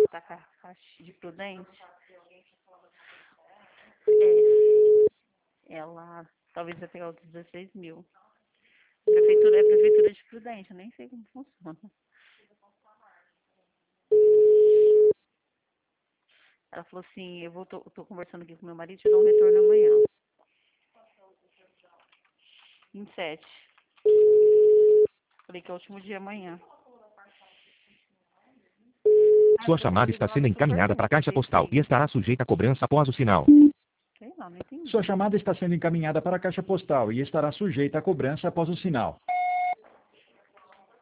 tá com a caixa de Prudente. É, ela talvez vai pegar outros 16 mil. Prefeitura, é prefeitura de Prudente, eu nem sei como funciona. Ela falou assim, tô conversando aqui com meu marido, te dou um retorno amanhã. 27. Falei que é o último dia amanhã. Sua chamada está sendo encaminhada para a caixa postal e estará sujeita a cobrança após o sinal. Sei lá, não entendi. Sua chamada está sendo encaminhada para a caixa postal e estará sujeita a cobrança após o sinal.